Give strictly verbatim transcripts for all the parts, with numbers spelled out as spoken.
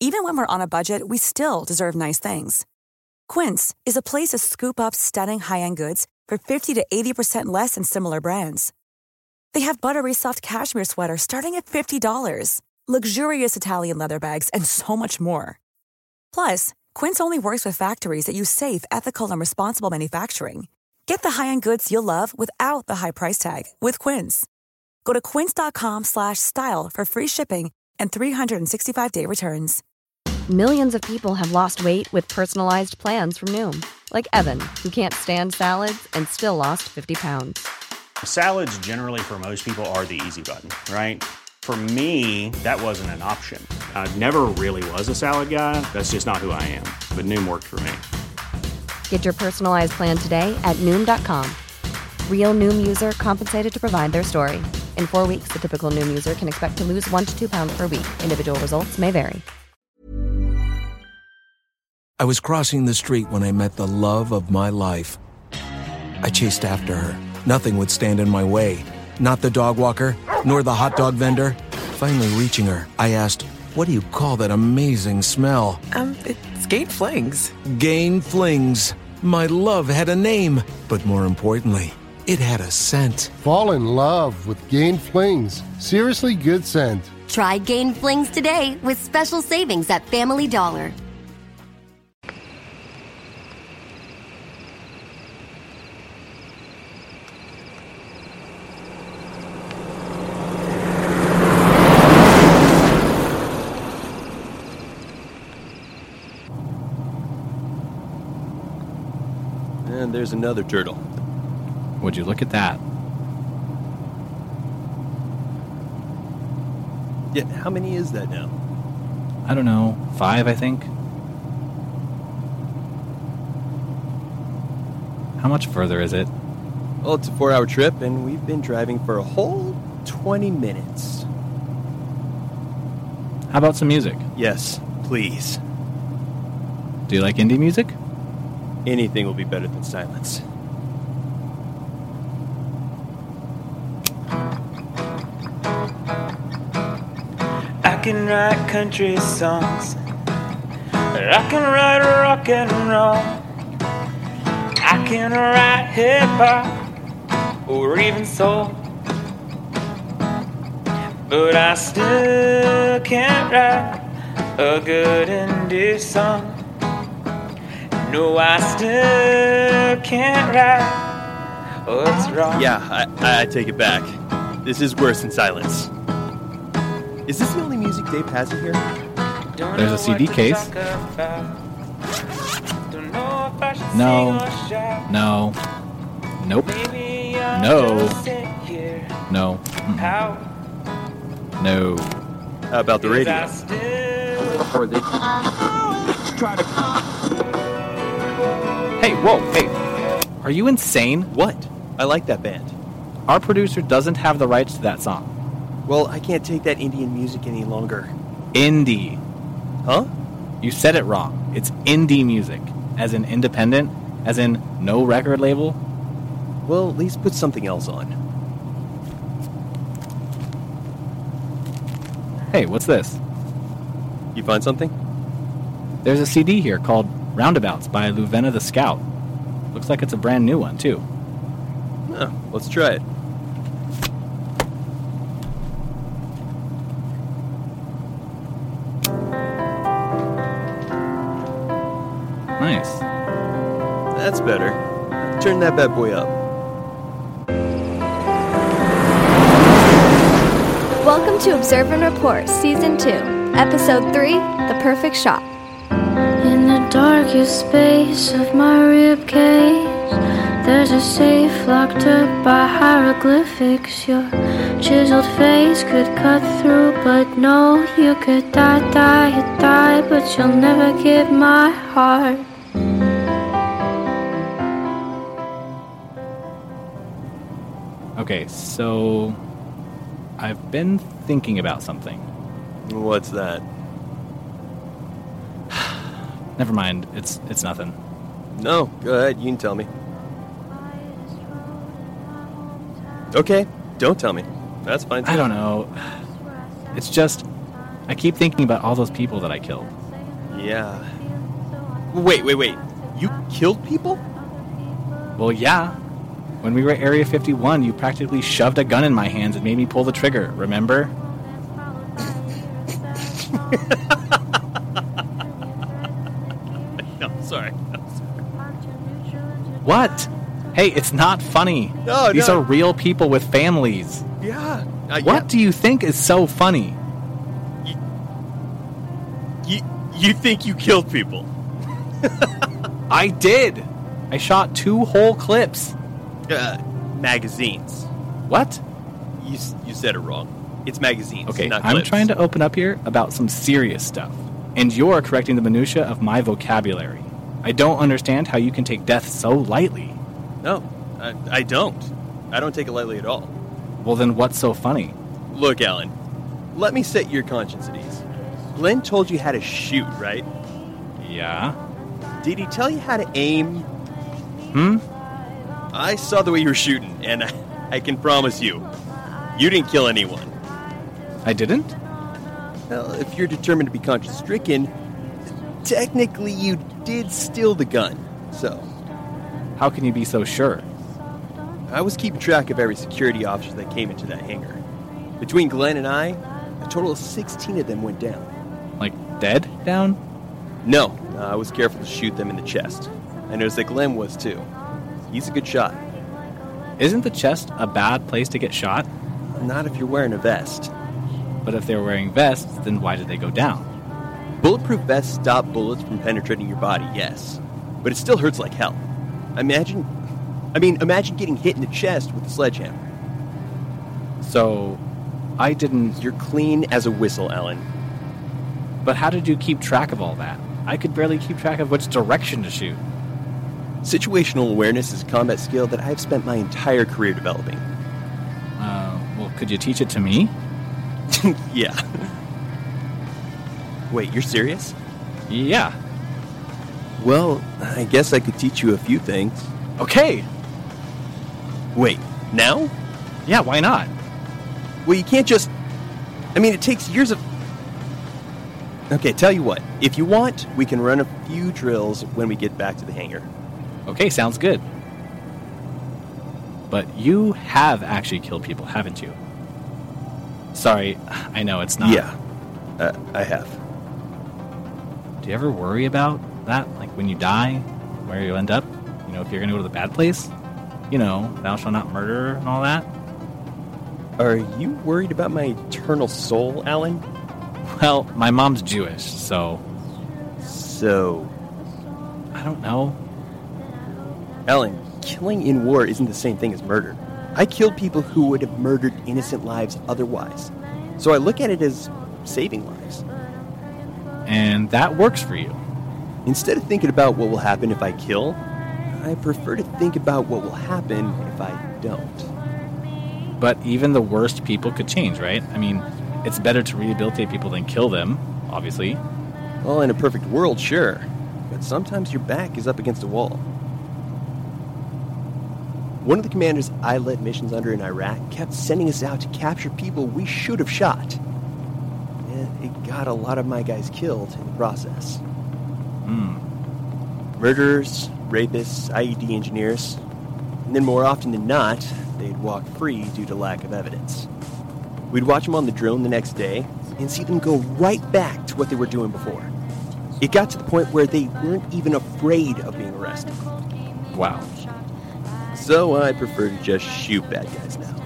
Even when we're on a budget, we still deserve nice things. Quince is a place to scoop up stunning high-end goods for fifty to eighty percent less than similar brands. They have buttery soft cashmere sweaters starting at fifty dollars, luxurious Italian leather bags, and so much more. Plus, Quince only works with factories that use safe, ethical, and responsible manufacturing. Get the high-end goods you'll love without the high price tag with Quince. Go to quince.com slash style for free shipping and three sixty-five day returns. Millions of people have lost weight with personalized plans from Noom. Like Evan, who can't stand salads and still lost fifty pounds. Salads generally for most people are the easy button, right? For me, that wasn't an option. I never really was a salad guy. That's just not who I am. But Noom worked for me. Get your personalized plan today at Noom dot com. Real Noom user compensated to provide their story. In four weeks, the typical Noom user can expect to lose one to two pounds per week. Individual results may vary. I was crossing the street when I met the love of my life. I chased after her. Nothing would stand in my way. Not the dog walker, nor the hot dog vendor. Finally reaching her, I asked, "What do you call that amazing smell?" Um, it's Gain Flings. Gain Flings. My love had a name, but more importantly, it had a scent. Fall in love with Gain Flings. Seriously good scent. Try Gain Flings today with special savings at Family Dollar. And there's another turtle. Would you look at that? Yeah, how many is that now? I don't know. Five, I think. How much further is it? Well, it's a four-hour trip, and we've been driving for a whole twenty minutes. How about some music? Yes, please. Do you like indie music? Anything will be better than silence. I can write country songs, I can write rock and roll, I can write hip-hop or even soul, but I still can't write a good indie song. No, I still can't write what's wrong. Yeah, I, I take it back. This is worse than silence. Is this the only music Dave has in here? There's a C D case. No. No. Nope. No. No. Mm-mm. No. How about the radio? Hey, whoa, hey. Are you insane? What? I like that band. Our producer doesn't have the rights to that song. Well, I can't take that Indian music any longer. Indie. Huh? You said it wrong. It's indie music. As in independent. As in no record label. Well, at least put something else on. Hey, what's this? You find something? There's a C D here called Roundabouts by Luvena the Scout. Looks like it's a brand new one, too. Oh, let's try it. Nice. That's better. Turn that bad boy up. Welcome to Observe and Report, Season two, Episode three, The Perfect Shot. In the darkest space of my ribcage, there's a safe locked up by hieroglyphics. Your chiseled face could cut through, but no, you could die, die, you die, but you'll never get my heart. Okay, so I've been thinking about something. What's that? Never mind. It's it's nothing. No, go ahead. You can tell me. Okay, don't tell me. That's fine too. I don't know. It's just I keep thinking about all those people that I killed. Yeah. Wait, wait, wait. You killed people? Well, yeah. When we were at Area fifty-one, you practically shoved a gun in my hands and made me pull the trigger, remember? No, sorry. No, sorry. What? Hey, it's not funny. No, These no. are real people with families. Yeah. Uh, What yeah. do you think is so funny? You, you, you think you killed people? I did. I shot two whole clips. Uh, magazines. What? You you said it wrong. It's magazines, Okay, not I'm clips. trying to open up here about some serious stuff. And you're correcting the minutia of my vocabulary. I don't understand how you can take death so lightly. No, I, I don't. I don't take it lightly at all. Well, then what's so funny? Look, Alan, let me set your conscience at ease. Glenn told you how to shoot, right? Yeah? Did he tell you how to aim? Hmm? I saw the way you were shooting, and I, I can promise you, you didn't kill anyone. I didn't? Well, if you're determined to be conscience-stricken, technically you did steal the gun, so... How can you be so sure? I was keeping track of every security officer that came into that hangar. Between Glenn and I, a total of sixteen of them went down. Like, dead down? No, uh, I was careful to shoot them in the chest. I noticed that Glenn was too. He's a good shot. Isn't the chest a bad place to get shot? Not if you're wearing a vest. But if they were wearing vests, then why did they go down? Bulletproof vests stop bullets from penetrating your body, yes. But it still hurts like hell. Imagine... I mean, imagine getting hit in the chest with a sledgehammer. So, I didn't... You're clean as a whistle, Alan. But how did you keep track of all that? I could barely keep track of which direction to shoot. Situational awareness is a combat skill that I've spent my entire career developing. Uh, well, could you teach it to me? Yeah. Wait, you're serious? Yeah. Well, I guess I could teach you a few things. Okay. Wait, now? Yeah, why not? Well, you can't just... I mean, it takes years of... Okay, tell you what. If you want, we can run a few drills when we get back to the hangar. Okay, sounds good. But you have actually killed people, haven't you? Sorry, I know it's not. Yeah, uh, I have. Do you ever worry about that? Like when you die, where you end up? You know, if you're going to go to the bad place? You know, thou shalt not murder and all that? Are you worried about my eternal soul, Alan? Well, my mom's Jewish, so... So... I don't know. Alan, killing in war isn't the same thing as murder. I killed people who would have murdered innocent lives otherwise. So I look at it as saving lives. And that works for you? Instead of thinking about what will happen if I kill, I prefer to think about what will happen if I don't. But even the worst people could change, right? I mean, it's better to rehabilitate people than kill them, obviously. Well, in a perfect world, sure. But sometimes your back is up against a wall. One of the commanders I led missions under in Iraq kept sending us out to capture people we should have shot. And it got a lot of my guys killed in the process. Hmm. Murderers, rapists, I E D engineers. And then more often than not, they'd walk free due to lack of evidence. We'd watch them on the drone the next day and see them go right back to what they were doing before. It got to the point where they weren't even afraid of being arrested. Wow. So I prefer to just shoot bad guys now.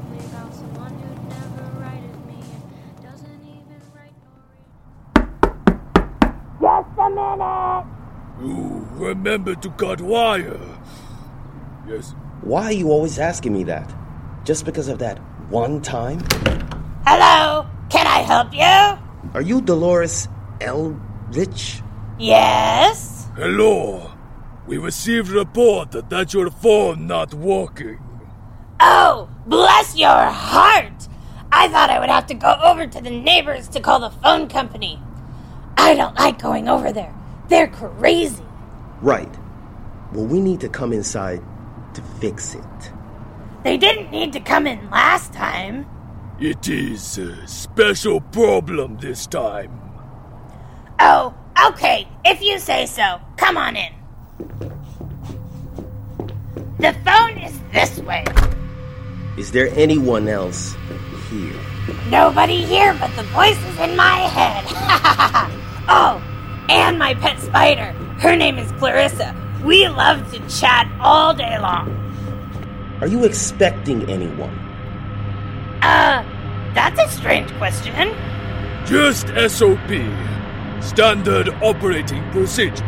Just a minute! Ooh, remember to cut wire. Yes. Why are you always asking me that? Just because of that one time? Hello? Can I help you? Are you Dolores Elrich? Yes? Hello. We received a report that that's your phone not working. Oh, bless your heart! I thought I would have to go over to the neighbors to call the phone company. I don't like going over there. They're crazy. Right. Well, we need to come inside to fix it. They didn't need to come in last time. It is a special problem this time. Oh, okay, if you say so. Come on in. The phone is this way. Is there anyone else here? Nobody here but the voices in my head. Oh, and my pet spider. Her name is Clarissa. We love to chat all day long. Are you expecting anyone? Uh, that's a strange question. Just S O P. Standard operating procedure.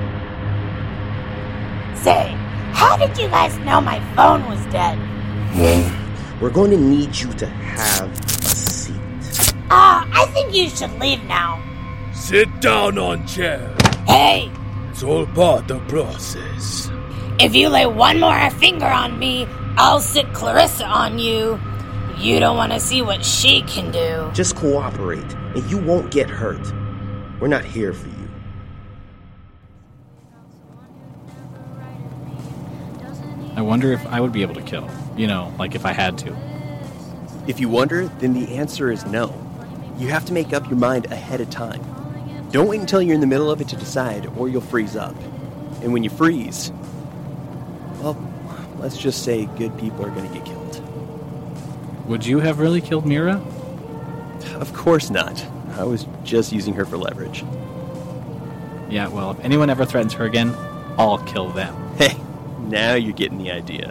Say, how did you guys know my phone was dead? We're going to need you to have a seat. Ah, uh, I think you should leave now. Sit down on chair. Hey! It's all part of process. If you lay one more finger on me, I'll sit Clarissa on you. You don't want to see what she can do. Just cooperate, and you won't get hurt. We're not here for you. I wonder if I would be able to kill. You know, like if I had to. If you wonder, then the answer is no. You have to make up your mind ahead of time. Don't wait until you're in the middle of it to decide, or you'll freeze up. And when you freeze, well, let's just say good people are going to get killed. Would you have really killed Mira? Of course not. I was just using her for leverage. Yeah, well, if anyone ever threatens her again, I'll kill them. Hey, now you're getting the idea.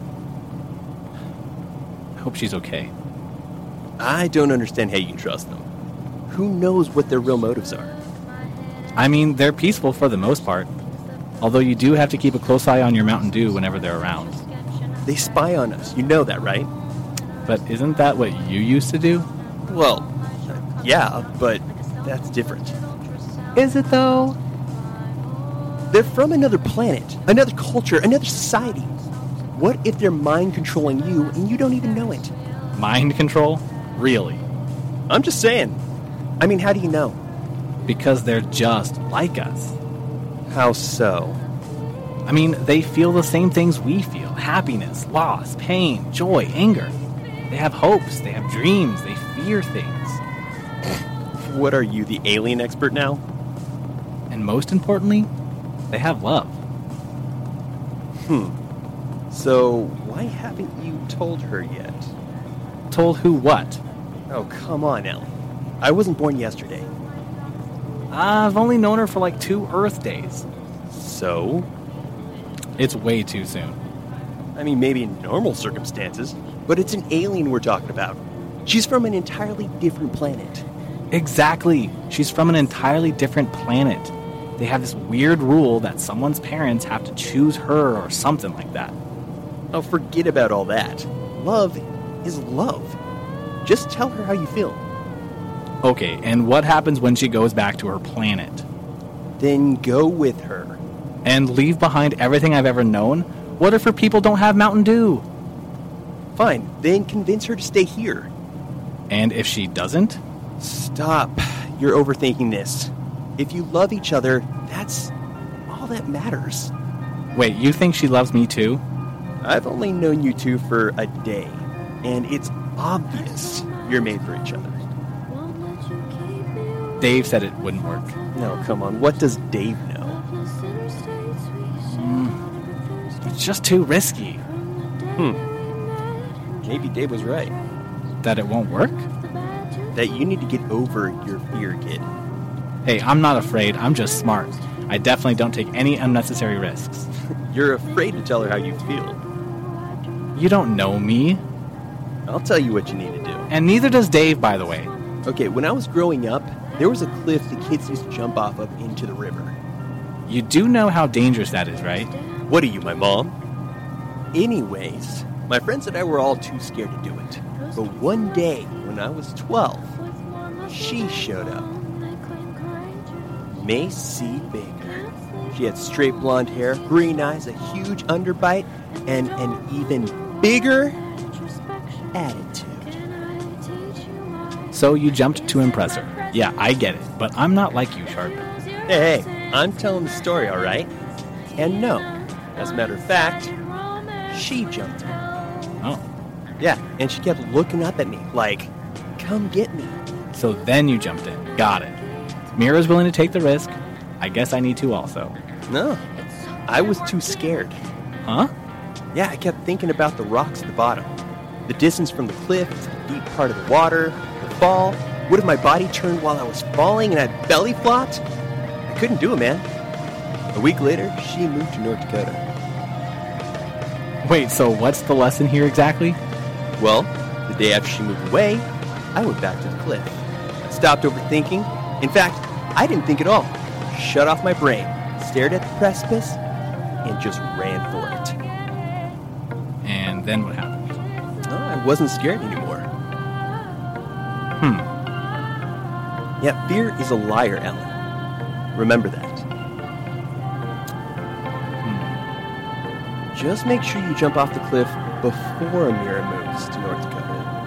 I hope she's okay. I don't understand how you can trust them. Who knows what their real motives are? I mean, they're peaceful for the most part. Although you do have to keep a close eye on your Mountain Dew whenever they're around. They spy on us. You know that, right? But isn't that what you used to do? Well, yeah, but that's different. Is it, though? They're from another planet, another culture, another society. What if they're mind-controlling you and you don't even know it? Mind control? Really? I'm just saying. I mean, how do you know? Because they're just like us. How so? I mean, they feel the same things we feel. Happiness, loss, pain, joy, anger. They have hopes, they have dreams, they fear things. What are you, the alien expert now? And most importantly, they have love. Hmm. So, why haven't you told her yet? Told who what? Oh, come on, Ellen. I wasn't born yesterday. I've only known her for like two Earth days. So? It's way too soon. I mean, maybe in normal circumstances, but it's an alien we're talking about. She's from an entirely different planet. Exactly. She's from an entirely different planet. They have this weird rule that someone's parents have to choose her or something like that. Oh, forget about all that. Love is love. Just tell her how you feel. Okay, and what happens when she goes back to her planet? Then go with her. And leave behind everything I've ever known? What if her people don't have Mountain Dew? Fine, then convince her to stay here. And if she doesn't? Stop. You're overthinking this. If you love each other, that's all that matters. Wait, you think she loves me too? I've only known you two for a day, and it's obvious you're made for each other. Dave said it wouldn't work. No, come on. What does Dave know? Mm, it's just too risky. Hmm. Maybe Dave was right. That it won't work? That you need to get over your fear, kid. Hey, I'm not afraid. I'm just smart. I definitely don't take any unnecessary risks. You're afraid to tell her how you feel. You don't know me. I'll tell you what you need to do. And neither does Dave, by the way. Okay, when I was growing up, there was a cliff the kids used to jump off of into the river. You do know how dangerous that is, right? What are you, my mom? Anyways, my friends and I were all too scared to do it. But one day, when I was twelve, she showed up. Mace C. Baker. She had straight blonde hair, green eyes, a huge underbite, and an even bigger attitude. So you jumped to impress her. Yeah, I get it, but I'm not like you, Sharp. Hey, hey, I'm telling the story, all right? And no, as a matter of fact, she jumped me. Oh. Yeah, and she kept looking up at me like, come get me. So then you jumped in. Got it. Mira's willing to take the risk. I guess I need to also. No, I was too scared. Huh? Yeah, I kept thinking about the rocks at the bottom. The distance from the cliff to the deep part of the water, the fall. What if my body turned while I was falling and I belly flopped? I couldn't do it, man. A week later, she moved to North Dakota. Wait, so what's the lesson here exactly? Well, the day after she moved away, I went back to the cliff. I stopped overthinking. In fact, I didn't think at all. Shut off my brain, stared at the precipice, and just ran for it. And then what happened? No, I wasn't scared anymore. Hmm. Yeah, fear is a liar, Ellen. Remember that. Hmm. Just make sure you jump off the cliff before Mira moves to North Dakota.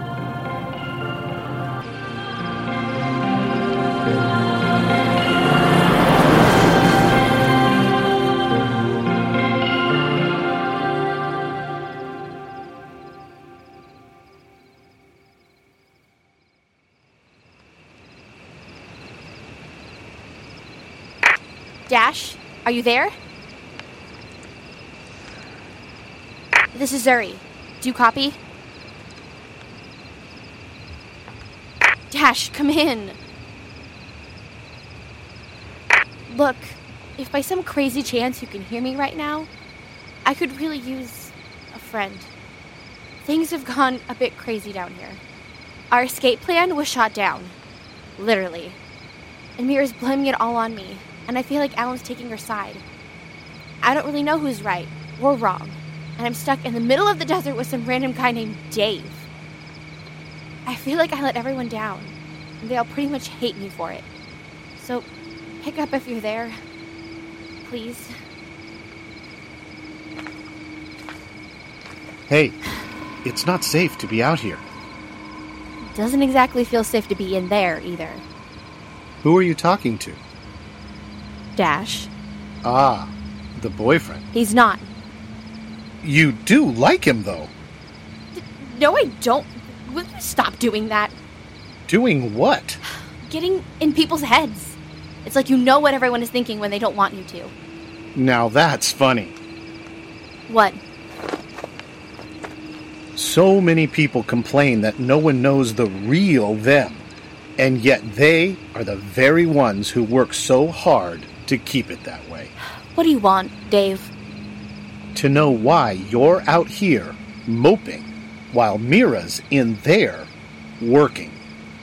Dash, are you there? This is Zuri. Do you copy? Dash, come in. Look, if by some crazy chance you can hear me right now, I could really use a friend. Things have gone a bit crazy down here. Our escape plan was shot down. Literally. And Mira's blaming it all on me. And I feel like Alan's taking her side. I don't really know who's right or wrong, and I'm stuck in the middle of the desert with some random guy named Dave. I feel like I let everyone down, and they all pretty much hate me for it. So, pick up if you're there. Please. Hey, it's not safe to be out here. Doesn't exactly feel safe to be in there, either. Who are you talking to? Dash. Ah, the boyfriend. He's not. You do like him, though. D- no, I don't. Will you stop doing that? Doing what? Getting in people's heads. It's like you know what everyone is thinking when they don't want you to. Now that's funny. What? So many people complain that no one knows the real them, and yet they are the very ones who work so hard to keep it that way. What do you want, Dave? To know why you're out here moping while Mira's in there working.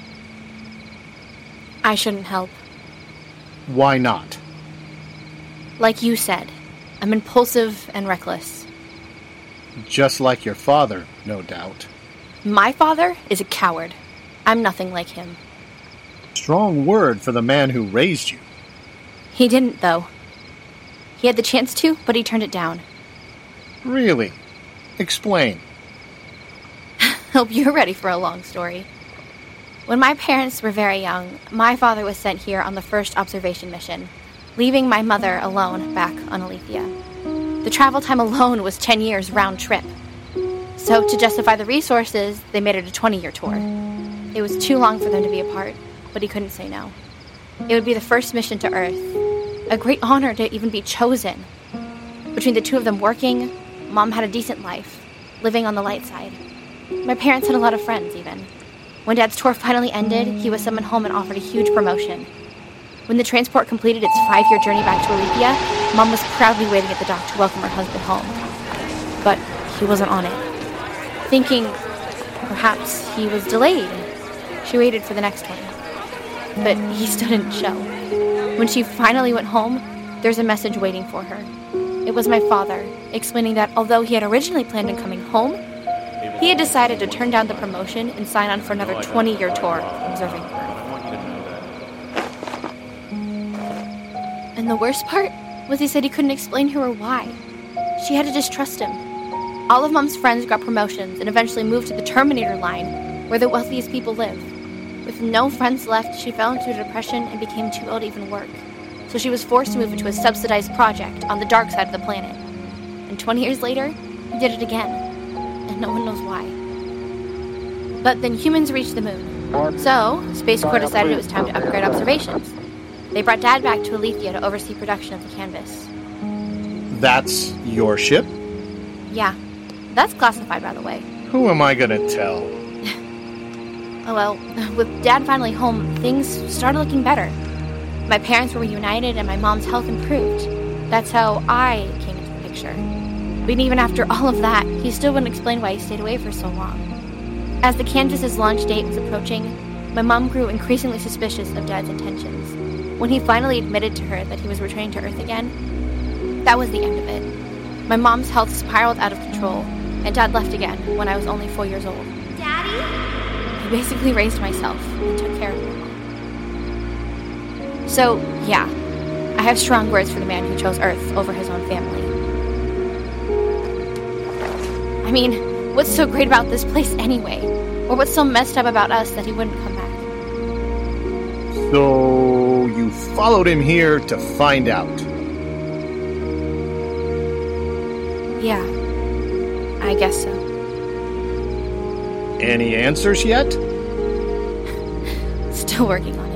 I shouldn't help. Why not? Like you said, I'm impulsive and reckless. Just like your father, no doubt. My father is a coward. I'm nothing like him. Strong word for the man who raised you. He didn't, though. He had the chance to, but he turned it down. Really? Explain. Hope you're ready for a long story. When my parents were very young, my father was sent here on the first observation mission, leaving my mother alone back on Alethea. The travel time alone was ten years round trip. So to justify the resources, they made it a twenty-year tour. It was too long for them to be apart, but he couldn't say no. It would be the first mission to Earth. A great honor to even be chosen. Between the two of them working, Mom had a decent life, living on the light side. My parents had a lot of friends, even. When Dad's tour finally ended, he was summoned home and offered a huge promotion. When the transport completed its five-year journey back to Alethea, Mom was proudly waiting at the dock to welcome her husband home. But he wasn't on it. Thinking perhaps he was delayed, she waited for the next one. But he still didn't show. When she finally went home, there's a message waiting for her. It was my father, explaining that although he had originally planned on coming home, he had decided to turn down the promotion and sign on for another twenty-year tour observing Earth. And the worst part was he said he couldn't explain to her why. She had to just trust him. All of Mom's friends got promotions and eventually moved to the Terminator line, where the wealthiest people live. With no friends left, she fell into a depression and became too ill to even work. So she was forced to move into a subsidized project on the dark side of the planet. And twenty years later, he did it again. And no one knows why. But then humans reached the moon. So, Space Corps decided it was time to upgrade observations. They brought Dad back to Alethea to oversee production of the canvas. That's your ship? Yeah, that's classified, by the way. Who am I gonna tell? Oh well, with Dad finally home, things started looking better. My parents were reunited and my mom's health improved. That's how I came into the picture. But even after all of that, he still wouldn't explain why he stayed away for so long. As the canvas's launch date was approaching, my mom grew increasingly suspicious of Dad's intentions. When he finally admitted to her that he was returning to Earth again, that was the end of it. My mom's health spiraled out of control, and Dad left again when I was only four years old. Daddy? He basically raised myself and took care of me. So, yeah, I have strong words for the man who chose Earth over his own family. I mean, what's so great about this place anyway? Or what's so messed up about us that he wouldn't come back? So, you followed him here to find out? Yeah, I guess so. Any answers yet? Still working on it.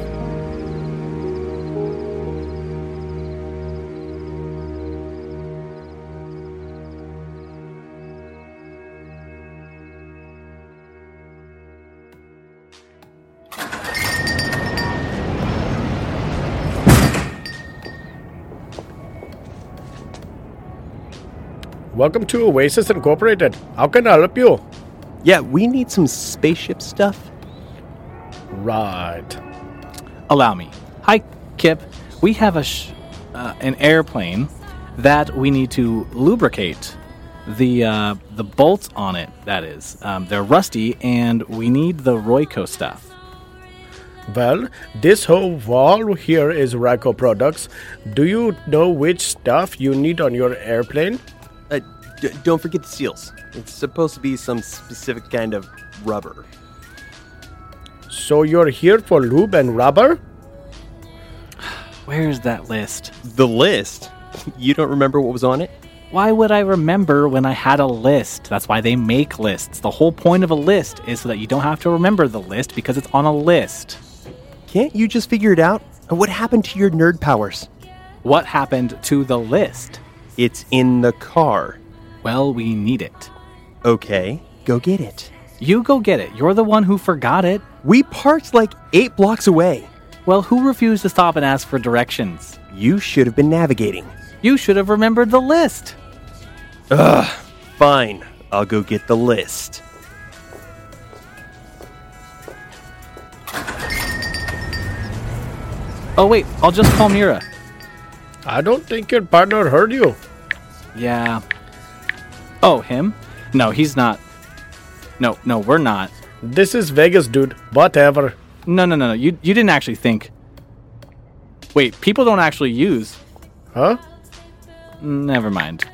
Welcome to Oasis Incorporated. How can I help you? Yeah, we need some spaceship stuff. Right. Allow me. Hi, Kip. We have a sh- uh, an airplane that we need to lubricate. The uh, the bolts on it, that is. Um, they're rusty, and we need the Royco stuff. Well, this whole wall here is Royco products. Do you know which stuff you need on your airplane? Uh, d- don't forget the seals. It's supposed to be some specific kind of rubber. So you're here for lube and rubber? Where's that list? The list? You don't remember what was on it? Why would I remember when I had a list? That's why they make lists. The whole point of a list is so that you don't have to remember the list because it's on a list. Can't you just figure it out? What happened to your nerd powers? What happened to the list? It's in the car. Well, we need it. Okay, go get it. You go get it. You're the one who forgot it. We parked like eight blocks away. Well, who refused to stop and ask for directions? You should have been navigating. You should have remembered the list. Ugh, fine. I'll go get the list. Oh, wait. I'll just call Mira. I don't think your partner heard you. Yeah. Oh, him? No, he's not. No, no, we're not. This is Vegas, dude. Whatever. No, no, no, no. You, you didn't actually think. Wait, people don't actually use. Huh? Never mind.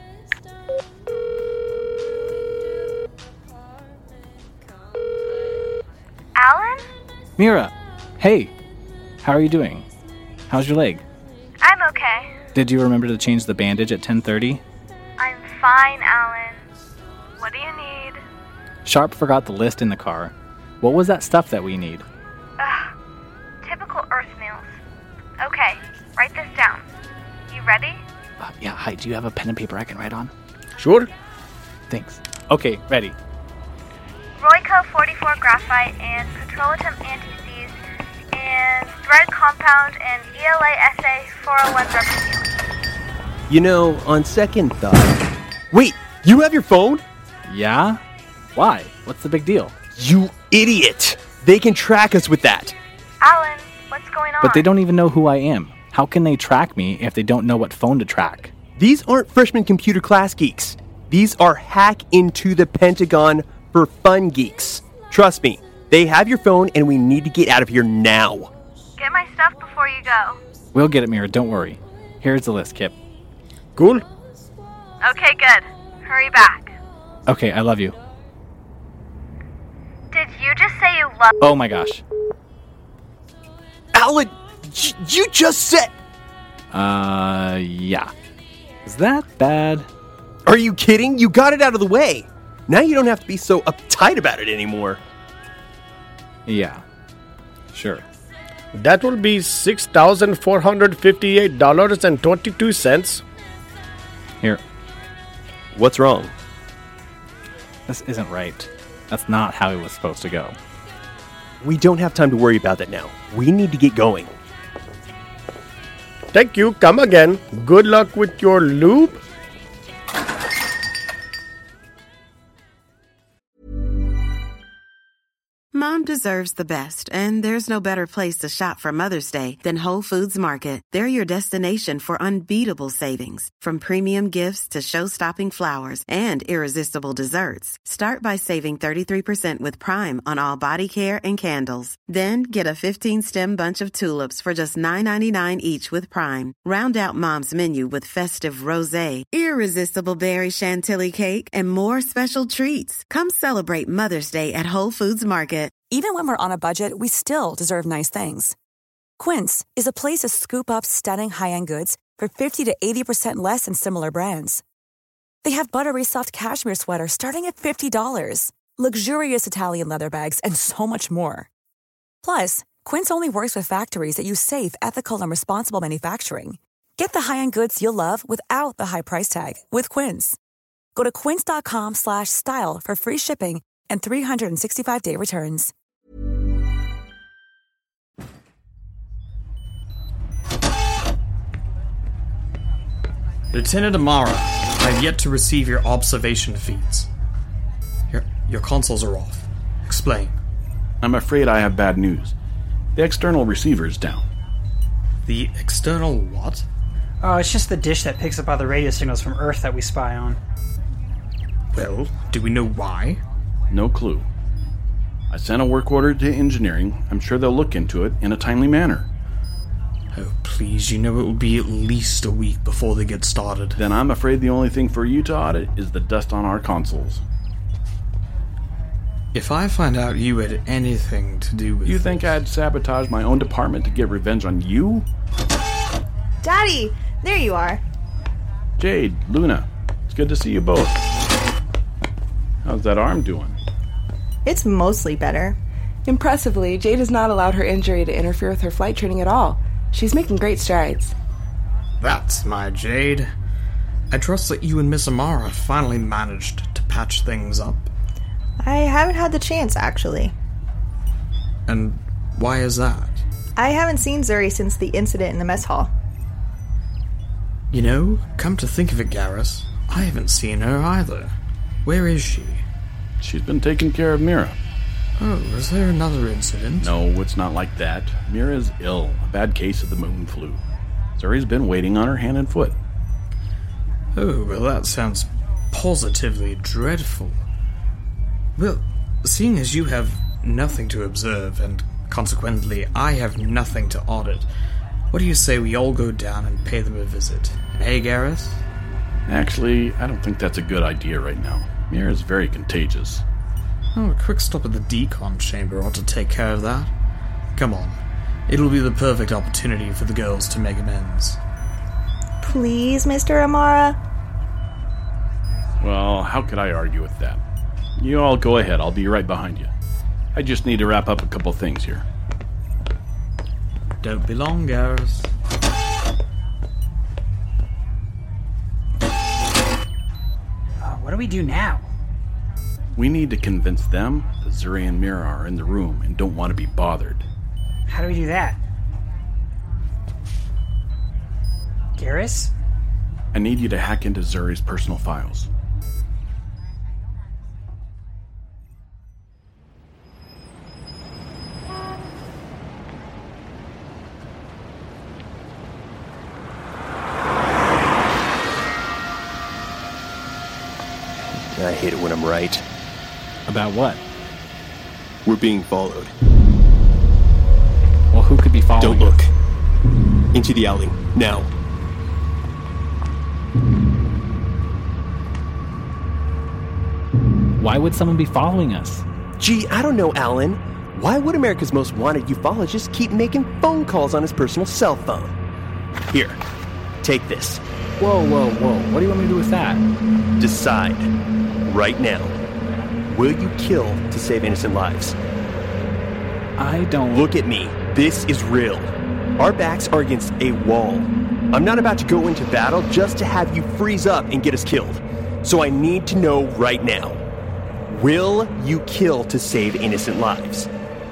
Alan? Mira. Hey. How are you doing? How's your leg? I'm okay. Did you remember to change the bandage at ten thirty? I'm fine, Alan. What do you need? Sharp forgot the list in the car. What was that stuff that we need? Ugh. Typical Earth meals. Okay, write this down. You ready? Uh, yeah, hi. Do you have a pen and paper I can write on? Sure. Thanks. Okay, ready. Royco forty-four graphite and petrolatum anti-seize and thread compound and E L A S A four oh one rubber seal. You know, on second thought... Wait, you have your phone? Yeah? Why? What's the big deal? You idiot! They can track us with that. Alan, what's going on? But they don't even know who I am. How can they track me if they don't know what phone to track? These aren't freshman computer class geeks. These are hack into the Pentagon for fun geeks. Trust me, they have your phone and we need to get out of here now. Get my stuff before you go. We'll get it, Mira. Don't worry. Here's the list, Kip. Cool. Okay, good. Hurry back. Okay, I love you. Did you just say you love... Oh my gosh. Alan, y- you just said... Uh, yeah. Is that bad? Are you kidding? You got it out of the way. Now you don't have to be so uptight about it anymore. Yeah. Sure. That will be six thousand four hundred fifty-eight dollars and twenty-two cents. Here. What's wrong? This isn't right. That's not how it was supposed to go. We don't have time to worry about that now. We need to get going. Thank you. Come again. Good luck with your lube. Mom deserves the best, and there's no better place to shop for Mother's Day than Whole Foods Market. They're your destination for unbeatable savings, from premium gifts to show-stopping flowers and irresistible desserts. Start by saving thirty-three percent with Prime on all body care and candles. Then get a fifteen-stem bunch of tulips for just nine ninety-nine each with Prime. Round out Mom's menu with festive rosé, irresistible berry chantilly cake, and more special treats. Come celebrate Mother's Day at Whole Foods Market. Even when we're on a budget, we still deserve nice things. Quince is a place to scoop up stunning high-end goods for fifty to eighty percent less than similar brands. They have buttery soft cashmere sweaters starting at fifty dollars, luxurious Italian leather bags, and so much more. Plus, Quince only works with factories that use safe, ethical, and responsible manufacturing. Get the high-end goods you'll love without the high price tag with Quince. Go to quince.com slash style for free shipping and three sixty-five day returns. Lieutenant Amara, I have yet to receive your observation feeds. Your, your consoles are off. Explain. I'm afraid I have bad news. The external receiver is down. The external what? Oh, it's just the dish that picks up all the radio signals from Earth that we spy on. Well, do we know why? No clue. I sent a work order to engineering. I'm sure they'll look into it in a timely manner. Oh, please, you know it will be at least a week before they get started. Then I'm afraid the only thing for you to audit is the dust on our consoles. If I find out you had anything to do with You think I'd sabotage my own department to get revenge on you? Daddy! There you are. Jade, Luna, it's good to see you both. How's that arm doing? It's mostly better. Impressively, Jade has not allowed her injury to interfere with her flight training at all. She's making great strides. That's my Jade. I trust that you and Miss Amara finally managed to patch things up. I haven't had the chance, actually. And why is that? I haven't seen Zuri since the incident in the mess hall. You know, come to think of it, Garrus, I haven't seen her either. Where is she? She's been taking care of Mira. Oh, is there another incident? No, it's not like that. Mira's ill. A bad case of the moon flu. Zuri's been waiting on her hand and foot. Oh, well, that sounds positively dreadful. Well, seeing as you have nothing to observe, and consequently I have nothing to audit, what do you say we all go down and pay them a visit? Hey, Garrus? Actually, I don't think that's a good idea right now. Mira's very contagious. Oh, a quick stop at the decon chamber ought to take care of that. Come on. It'll be the perfect opportunity for the girls to make amends. Please, Mister Amara? Well, how could I argue with that? You all go ahead. I'll be right behind you. I just need to wrap up a couple things here. Don't be long, Garrus. Uh, what do we do now? We need to convince them that Zuri and Mira are in the room and don't want to be bothered. How do we do that? Garrus? I need you to hack into Zuri's personal files. I hate it when I'm right. About what? We're being followed. Well, who could be following Don't look. us? Into the alley, now. Why would someone be following us? Gee, I don't know, Alan. Why would America's Most Wanted ufologist keep making phone calls on his personal cell phone? Here, take this. Whoa, whoa, whoa. What do you want me to do with that? Decide, right now. Will you kill to save innocent lives? I don't... Look at me. This is real. Our backs are against a wall. I'm not about to go into battle just to have you freeze up and get us killed. So I need to know right now. Will you kill to save innocent lives?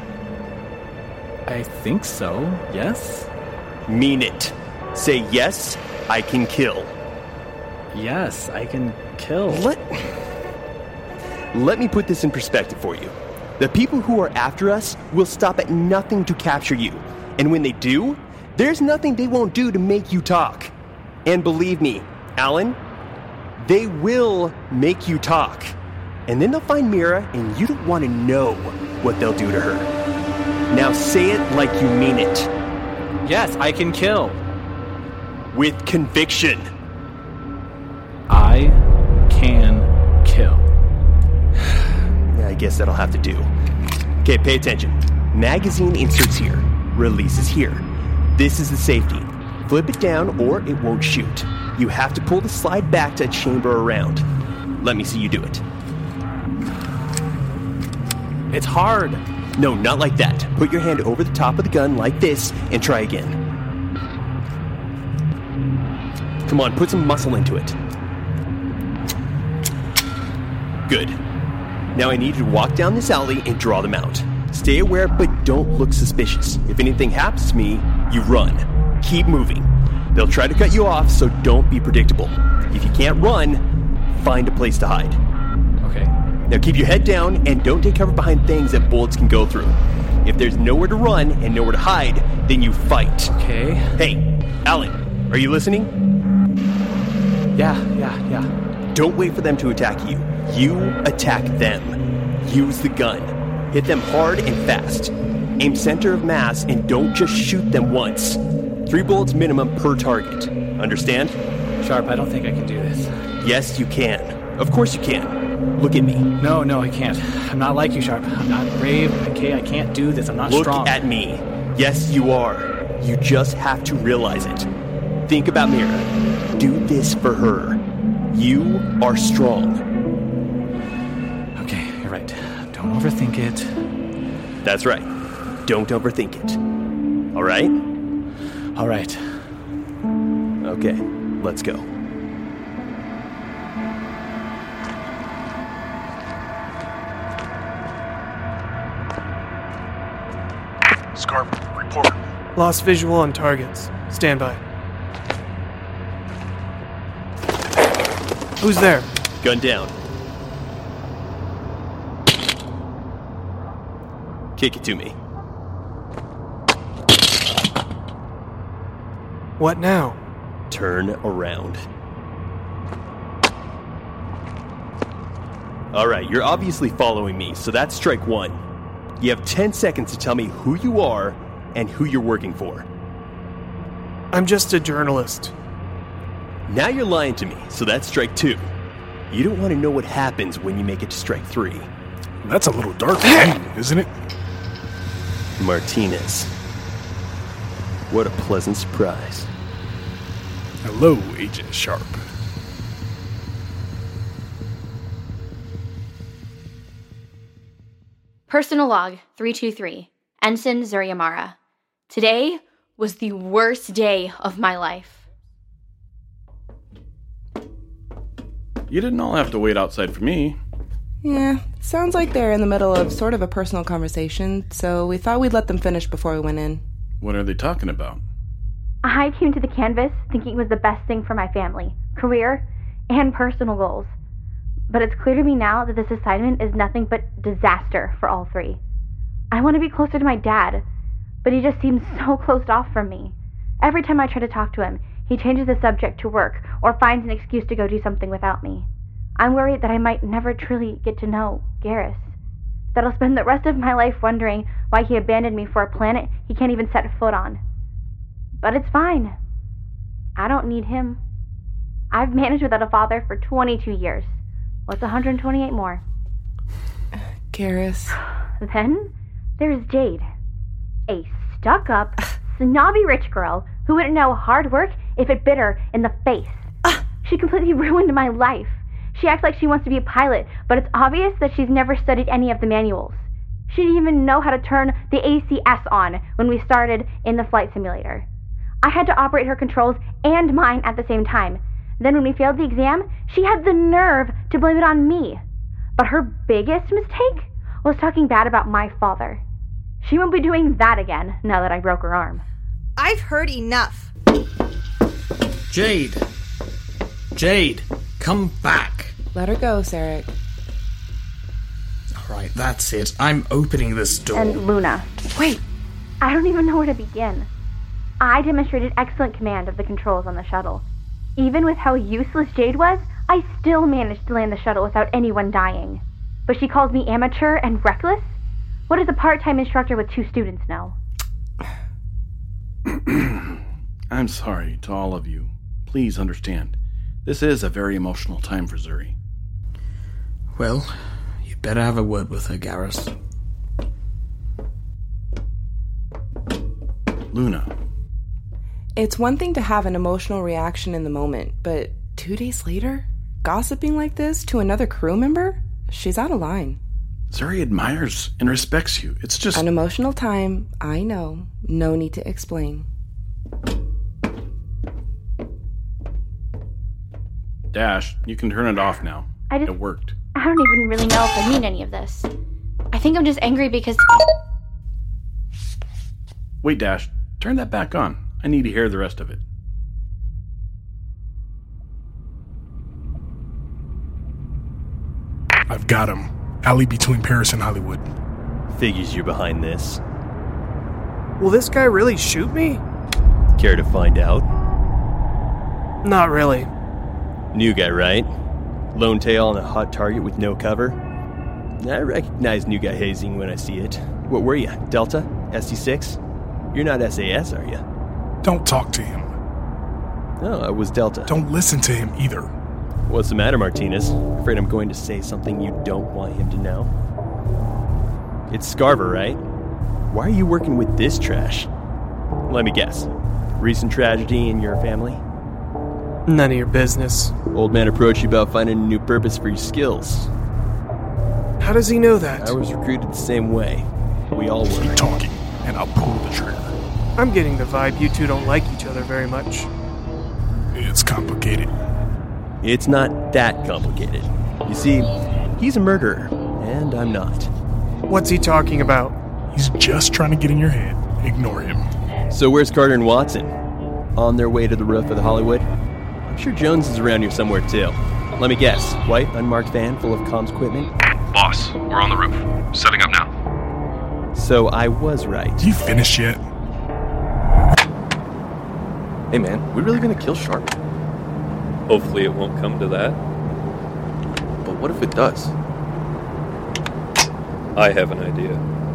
I think so, yes? Mean it. Say yes, I can kill. Yes, I can kill. Let, Let me put this in perspective for you. The people who are after us will stop at nothing to capture you. And when they do, there's nothing they won't do to make you talk. And believe me, Alan, they will make you talk. And then they'll find Mira, and you don't want to know what they'll do to her. Now say it like you mean it. Yes, I can kill. With conviction. I can kill. I guess that'll have to do. Okay, pay attention. Magazine inserts here. Release is here. This is the safety. Flip it down or it won't shoot. You have to pull the slide back to a chamber around. Let me see you do it. It's hard. No, not like that. Put your hand over the top of the gun like this and try again. Come on, put some muscle into it. Good. Now I need you to walk down this alley and draw them out. Stay aware, but don't look suspicious. If anything happens to me, you run. Keep moving. They'll try to cut you off, so don't be predictable. If you can't run, find a place to hide. Okay. Now keep your head down and don't take cover behind things that bullets can go through. If there's nowhere to run and nowhere to hide, then you fight. Okay. Hey, Alan, are you listening? Yeah, yeah, yeah. Don't wait for them to attack you. You attack them. Use the gun. Hit them hard and fast. Aim center of mass and don't just shoot them once. Three bullets minimum per target. Understand? Sharp, I don't think I can do this. Yes, you can. Of course you can. Look at me. No, no, I can't. I'm not like you, Sharp. I'm not brave. Okay, I can't do this. I'm not Look strong. Look at me. Yes, you are. You just have to realize it. Think about Mira. Do this for her. You are strong. Okay, you're right. Don't overthink it. That's right. Don't overthink it. All right? All right. Okay, let's go. Scarp, report. Lost visual on targets. Stand by. Who's there? Gun down. Kick it to me. What now? Turn around. Alright, you're obviously following me, so that's strike one. You have ten seconds to tell me who you are and who you're working for. I'm just a journalist. Now you're lying to me, so that's strike two. You don't want to know what happens when you make it to strike three. That's a little dark for me, isn't it? Martinez. What a pleasant surprise. Hello, Agent Sharp. Personal log three two three, Ensign Zuriamara. Today was the worst day of my life. You didn't all have to wait outside for me. Yeah, sounds like they're in the middle of sort of a personal conversation, so we thought we'd let them finish before we went in. What are they talking about? I came to the canvas thinking it was the best thing for my family, career, and personal goals. But it's clear to me now that this assignment is nothing but disaster for all three. I want to be closer to my dad, but he just seems so closed off from me. Every time I try to talk to him, he changes the subject to work or finds an excuse to go do something without me. I'm worried that I might never truly get to know Garrus. That I'll spend the rest of my life wondering why he abandoned me for a planet he can't even set a foot on. But it's fine. I don't need him. I've managed without a father for twenty-two years. What's one hundred twenty-eight more? Garrus. Then there's Jade. A stuck-up, snobby rich girl who wouldn't know hard work if it bit her in the face. She completely ruined my life. She acts like she wants to be a pilot, but it's obvious that she's never studied any of the manuals. She didn't even know how to turn the A C S on when we started in the flight simulator. I had to operate her controls and mine at the same time. Then when we failed the exam, she had the nerve to blame it on me. But her biggest mistake was talking bad about my father. She won't be doing that again now that I broke her arm. I've heard enough. Jade! Jade, come back. Let her go, Sarek. Alright, that's it. I'm opening this door. And Luna. Wait, I don't even know where to begin. I demonstrated excellent command of the controls on the shuttle. Even with how useless Jade was, I still managed to land the shuttle without anyone dying. But she calls me amateur and reckless? What does a part-time instructor with two students know? I'm sorry to all of you. Please understand. This is a very emotional time for Zuri. Well, you'd better have a word with her, Garrus. Luna. It's one thing to have an emotional reaction in the moment, but two days later, gossiping like this to another crew member? She's out of line. Zuri admires and respects you. It's just... An emotional time, I know. No need to explain. Dash, you can turn it off now. I just, it worked. I don't even really know if I mean any of this. I think I'm just angry because... Wait, Dash. Turn that back on. I need to hear the rest of it. I've got him. Alley between Paris and Hollywood. Figures you're behind this. Will this guy really shoot me? Care to find out? Not really. New guy, right? Lone tail on a hot target with no cover? I recognize new guy hazing when I see it. What were you? Delta? S D six? You're not S A S, are you? Don't talk to him. No, I was Delta. Don't listen to him either. What's the matter, Martinez? Afraid I'm going to say something you don't want him to know? It's Scarver, right? Why are you working with this trash? Let me guess. Recent tragedy in your family? None of your business. Old man approached you about finding a new purpose for your skills. How does he know that? I was recruited the same way. We all were. Keep talking, and I'll pull the trigger. I'm getting the vibe you two don't like each other very much. It's complicated. It's not that complicated. You see, he's a murderer, and I'm not. What's he talking about? He's just trying to get in your head. Ignore him. So where's Carter and Watson? On their way to the roof of the Hollywood? I'm sure Jones is around here somewhere, too. Let me guess. White, unmarked van full of comms equipment? Boss, we're on the roof. Setting up now. So I was right. You finished yet? Hey man, we really gonna kill Sharp? Hopefully it won't come to that. But what if it does? I have an idea.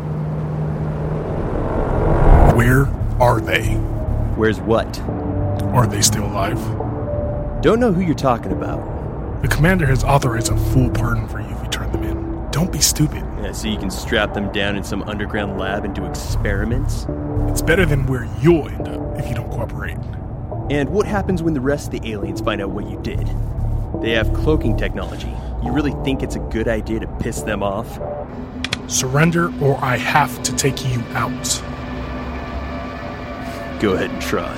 Where are they? Where's what? Are they still alive? Don't know who you're talking about. The commander has authorized a full pardon for you if you turn them in. Don't be stupid. Yeah, so you can strap them down in some underground lab and do experiments? It's better than where you'll end up if you don't cooperate. And what happens when the rest of the aliens find out what you did? They have cloaking technology. You really think it's a good idea to piss them off? Surrender or I have to take you out. Go ahead and try.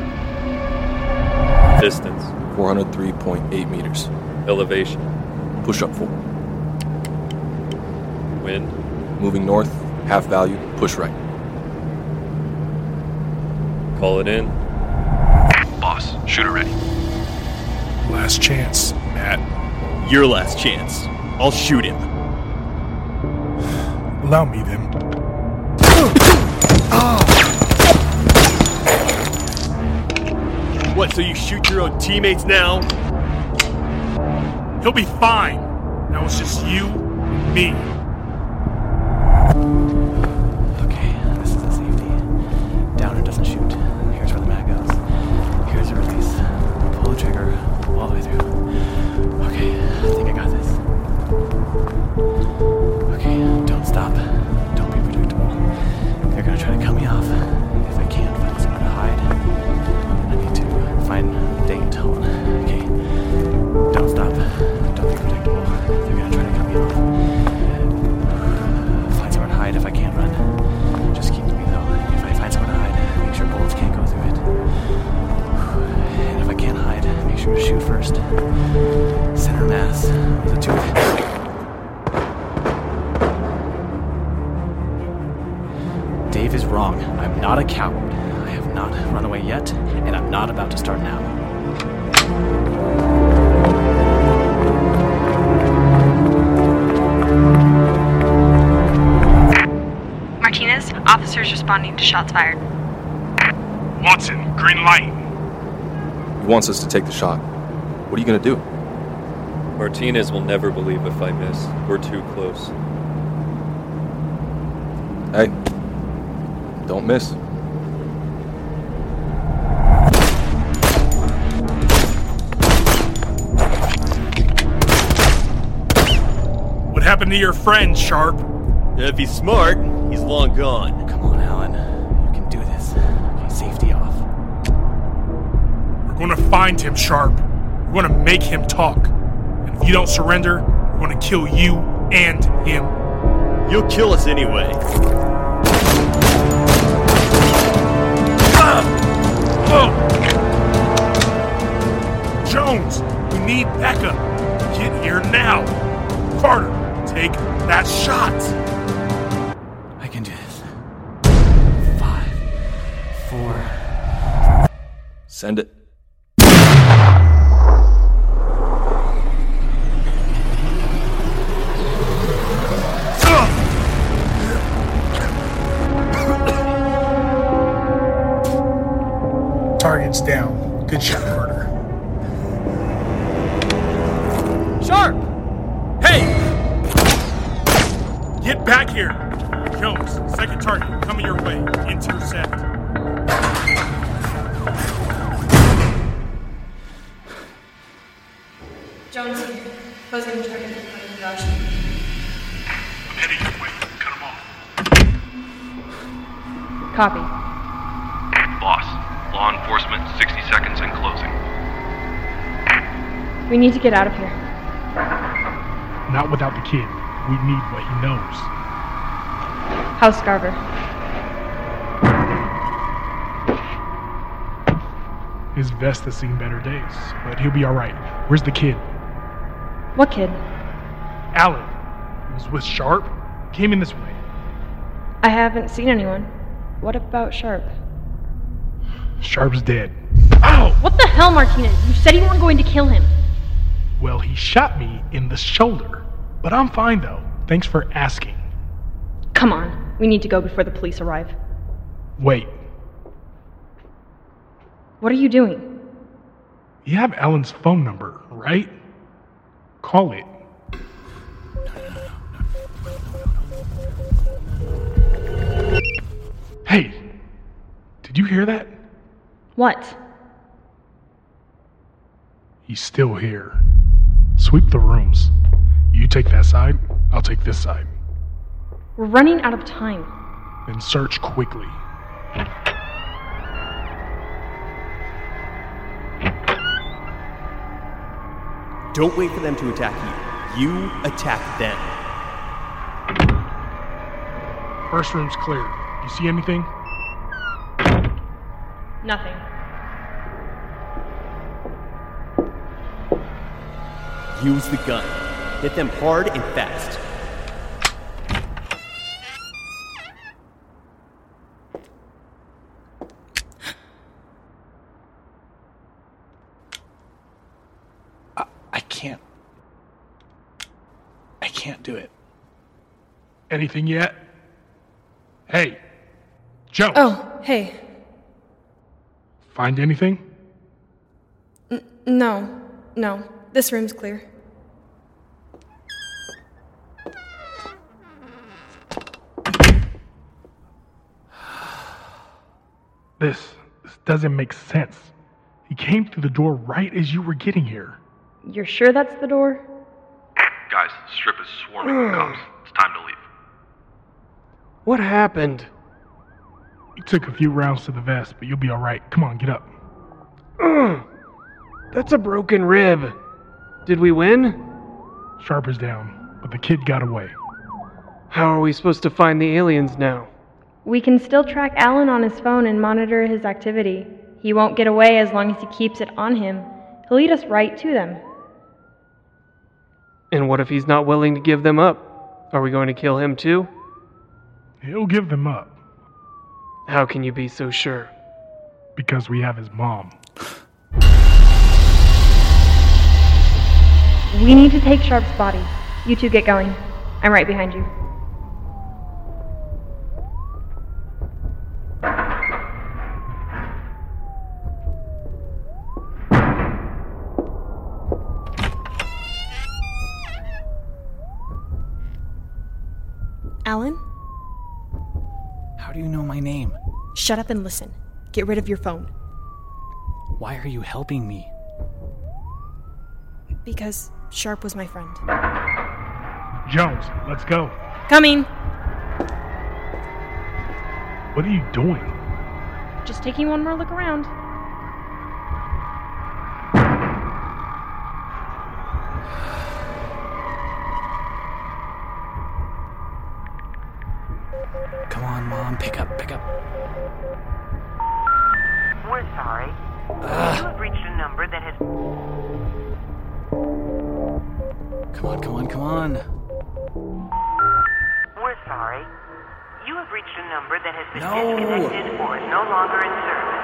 Distance. four hundred three point eight meters. Elevation. Push up full. Wind. Moving north, half value, push right. Call it in. Boss, shooter ready. Last chance, Matt. Your last chance. I'll shoot him. Allow me then. What, so you shoot your own teammates now? He'll be fine. Now it's just you and me. Okay, this is the safety. Downer doesn't shoot. Here's where the mag goes. Here's the release. Pull the trigger all the way through. Okay, I think I got this. Okay, don't stop. Don't be predictable. They're gonna try to cut me off. If I can't find somewhere to hide, I need to find a date. Hold on. Okay, don't stop. Don't be predictable. They're gonna try to cut me off. Find somewhere to hide. sure to shoot first. Center mass. The two. Dave is wrong. I'm not a coward. I have not run away yet, and I'm not about to start now. Martinez, officers responding to shots fired. Watson, green light. He wants us to take the shot. What are you gonna do? Martinez will never believe if I miss. We're too close. Hey, don't miss. What happened to your friend, Sharp? If he's smart, he's long gone. Come on, Alan. You can do this. Okay, safety off. We're gonna find him, Sharp. We're gonna make him talk. And if you don't surrender, we're gonna kill you and him. You'll kill us anyway. Ah! Oh! Jones, we need backup. Get here now. Carter, take that shot. I can do this. Five, four. Send it. Target's down. Good shot, Carter. Sharp! Hey! Get back here! Jones, second target, coming your way. Intercept. Jones here. Closing the target. I'm heading your way. Cut him off. Copy. Boss, law enforcement, sixty seconds and closing. We need to get out of here. Not without the kid. We need what he knows. How's Scarver? His vest has seen better days, but he'll be alright. Where's the kid? What kid? Alan. He was with Sharp. Came in this way. I haven't seen anyone. What about Sharp? Sharp's dead. Ow! What the hell, Martinez? You said you weren't going to kill him. Well, he shot me in the shoulder. But I'm fine, though. Thanks for asking. Come on. We need to go before the police arrive. Wait. What are you doing? You have Alan's phone number, right? Call it. Hey, did you hear that? What? He's still here. Sweep the rooms. You take that side, I'll take this side. We're running out of time. Then search quickly. Don't wait for them to attack you. You attack them. First room's clear. You see anything? Nothing. Use the gun. Hit them hard and fast. I, I can't. I can't do it. Anything yet? Hey, Joe. Oh, hey. Find anything? N- no, no. This room's clear. This, this doesn't make sense. He came through the door right as you were getting here. You're sure that's the door? Guys, the strip is swarming with cops. It's time to leave. What happened? You took a few rounds to the vest, but you'll be alright. Come on, get up. Ugh, that's a broken rib. Did we win? Sharp is down, but the kid got away. How are we supposed to find the aliens now? We can still track Alan on his phone and monitor his activity. He won't get away as long as he keeps it on him. He'll lead us right to them. And what if he's not willing to give them up? Are we going to kill him too? He'll give them up. How can you be so sure? Because we have his mom. We need to take Sharp's body. You two get going. I'm right behind you. Alan? How do you know my name? Shut up and listen. Get rid of your phone. Why are you helping me? Because Sharp was my friend. Jones, let's go. Coming! What are you doing? Just taking one more look around. Come on, Mom. Pick up, pick up. We're sorry. Ugh. You have reached a number that has... Come on, come on, come on. We're sorry. You have reached a number that has been No. disconnected or is no longer in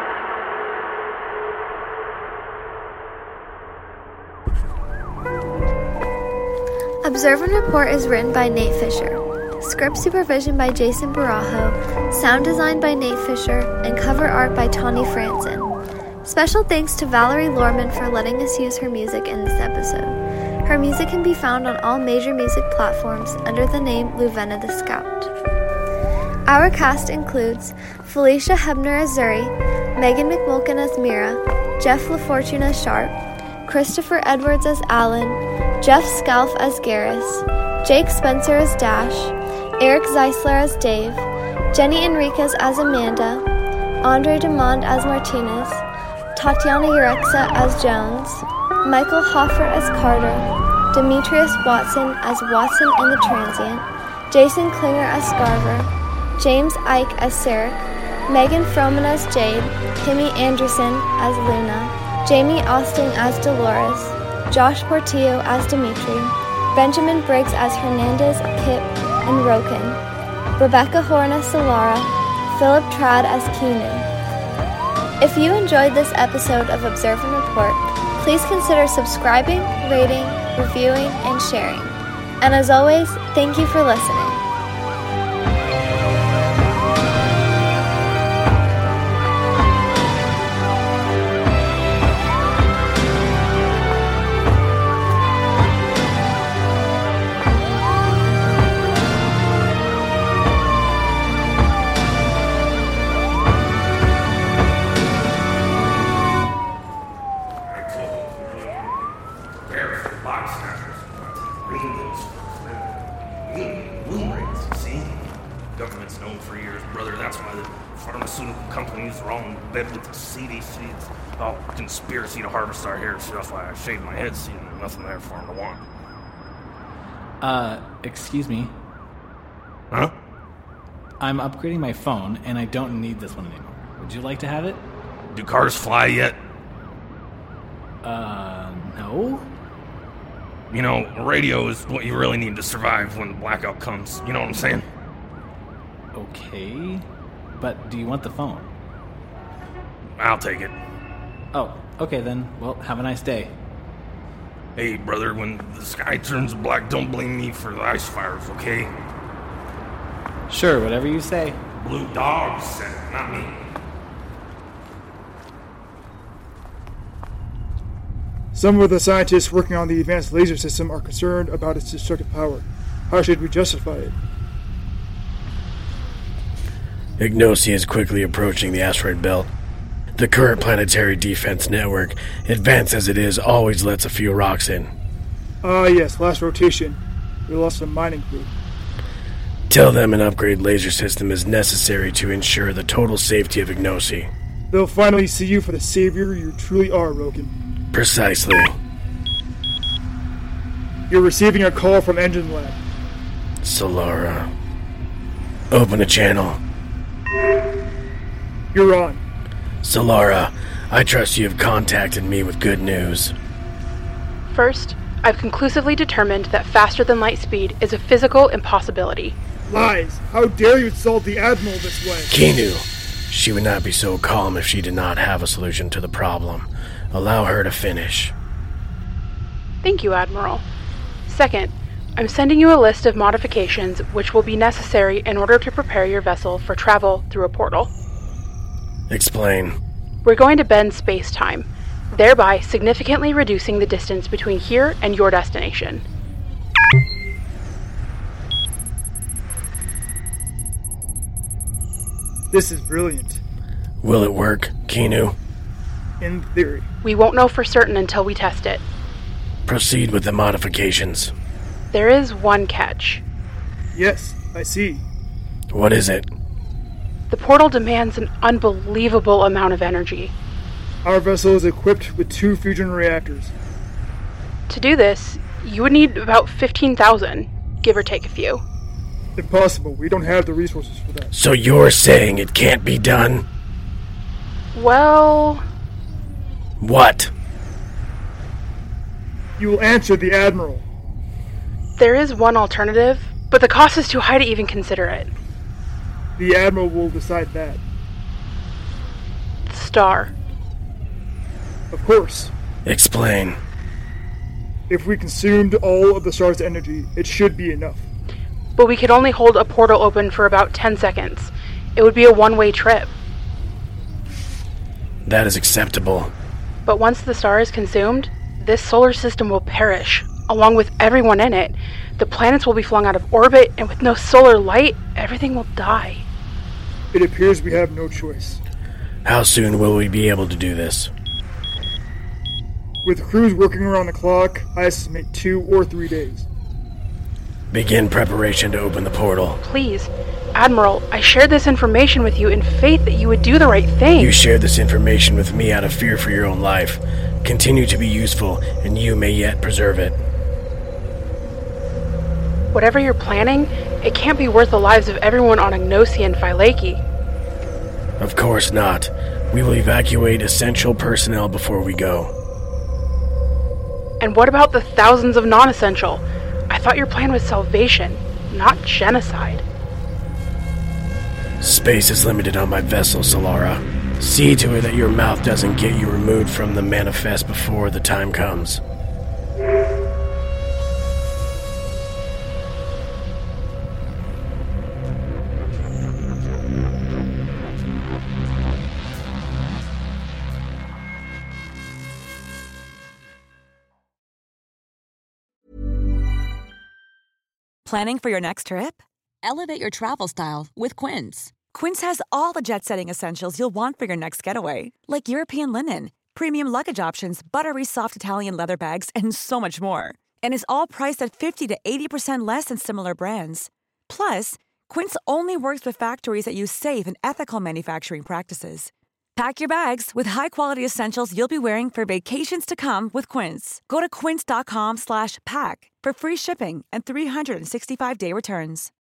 service. Observe and Report is written by Nate Fisher. Script supervision by Jason Barajo, sound design by Nate Fisher, and cover art by Tawny Franson. Special thanks to Valerie Lorman for letting us use her music in this episode. Her music can be found on all major music platforms under the name Luvena the Scout. Our cast includes Felicia Hebner as Zuri, Megan McMulkin as Mira, Jeff LaFortune as Sharp, Christopher Edwards as Alan, Jeff Scalf as Garrus, Jake Spencer as Dash, Eric Zeisler as Dave, Jenny Enriquez as Amanda, Andre Demond as Martinez, Tatiana Urexa as Jones, Michael Hoffert as Carter, Demetrius Watson as Watson and the Transient, Jason Klinger as Scarver, James Ike as Sarek, Megan Froman as Jade, Kimmy Anderson as Luna, Jamie Austin as Dolores, Josh Portillo as Dimitri, Benjamin Briggs as Hernandez, Kip, and Roken, Rebecca Horn as Solara, Philip Trad as Keanu. If you enjoyed this episode of Observe and Report, please consider subscribing, rating, reviewing, and sharing. And as always, thank you for listening. Conspiracy to harvest our hair, so that's why I shaved my head, seeing there's nothing there for him to want. Uh, excuse me. Huh? I'm upgrading my phone, and I don't need this one anymore. Would you like to have it? Do cars fly yet? Uh, no. You know, radio is what you really need to survive when the blackout comes. You know what I'm saying? Okay. But do you want the phone? I'll take it. Oh, okay then. Well, have a nice day. Hey, brother, when the sky turns black, don't blame me for the ice fires, okay? Sure, whatever you say. Blue Dog said it, not me. Some of the scientists working on the advanced laser system are concerned about its destructive power. How should we justify it? Ignosi is quickly approaching the asteroid belt. The current planetary defense network, advanced as it is, always lets a few rocks in. Ah, yes, last rotation. We lost a mining crew. Tell them an upgrade laser system is necessary to ensure the total safety of Ignosi. They'll finally see you for the savior you truly are, Roken. Precisely. You're receiving a call from Engine Lab. Solara. Open a channel. You're on. Solara, I trust you have contacted me with good news. First, I've conclusively determined that faster than light speed is a physical impossibility. Lies! How dare you insult the Admiral this way? Kinu, she would not be so calm if she did not have a solution to the problem. Allow her to finish. Thank you, Admiral. Second, I'm sending you a list of modifications which will be necessary in order to prepare your vessel for travel through a portal. Explain. We're going to bend space-time, thereby significantly reducing the distance between here and your destination. This is brilliant. Will it work, Kinu? In theory. We won't know for certain until we test it. Proceed with the modifications. There is one catch. Yes, I see. What is it? The portal demands an unbelievable amount of energy. Our vessel is equipped with two fusion reactors. To do this, you would need about fifteen thousand, give or take a few. Impossible. We don't have the resources for that. So you're saying it can't be done? Well... What? You will answer the Admiral. There is one alternative, but the cost is too high to even consider it. The Admiral will decide that. The star. Of course. Explain. If we consumed all of the star's energy, it should be enough. But we could only hold a portal open for about ten seconds. It would be a one-way trip. That is acceptable. But once the star is consumed, this solar system will perish, along with everyone in it. The planets will be flung out of orbit, and with no solar light, everything will die. It appears we have no choice. How soon will we be able to do this? With crews working around the clock, I estimate two or three days. Begin preparation to open the portal. Please, Admiral, I shared this information with you in faith that you would do the right thing. You shared this information with me out of fear for your own life. Continue to be useful, and you may yet preserve it. Whatever you're planning, it can't be worth the lives of everyone on Ignosi and Phylaki. Of course not. We will evacuate essential personnel before we go. And what about the thousands of non-essential? I thought your plan was salvation, not genocide. Space is limited on my vessel, Solara. See to it that your mouth doesn't get you removed from the manifest before the time comes. Planning for your next trip? Elevate your travel style with Quince. Quince has all the jet-setting essentials you'll want for your next getaway, like European linen, premium luggage options, buttery soft Italian leather bags, and so much more. And is all priced at fifty to eighty percent less than similar brands. Plus, Quince only works with factories that use safe and ethical manufacturing practices. Pack your bags with high-quality essentials you'll be wearing for vacations to come with Quince. Go to quince.com slash pack for free shipping and three sixty-five day returns.